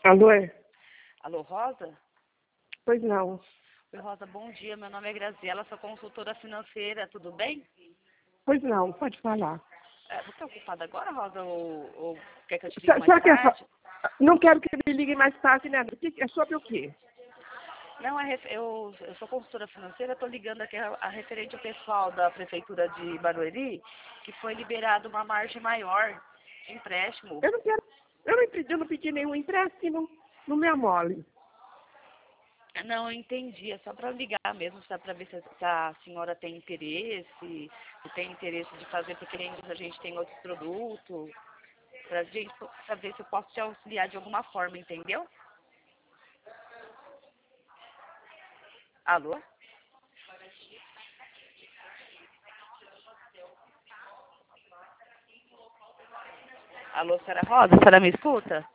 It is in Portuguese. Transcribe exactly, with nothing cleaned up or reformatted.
Alô, é? Alô, Rosa? Pois não. Oi, Rosa, bom dia. Meu nome é Graziela, sou consultora financeira, tudo bem? Pois não, pode falar. É, você está ocupada agora, Rosa, ou, ou quer que eu te ligue Só, mais só que é só, tarde? não quero que me ligue mais tarde, né? O que- É sobre o quê? Não, é ref- eu, eu sou consultora financeira, estou ligando aqui a, a referente ao pessoal da Prefeitura de Barueri, que foi liberado uma margem maior de empréstimo. Eu não quero, eu não pedi, eu não pedi nenhum empréstimo, não me amole. Não, eu entendi, é só para ligar mesmo, para ver se, se a senhora tem interesse, se tem interesse de fazer, porque ainda a gente tem outros produtos, para gente pra ver se eu posso te auxiliar de alguma forma, entendeu? Alô? Alô, senhora Rosa, a senhora me escuta?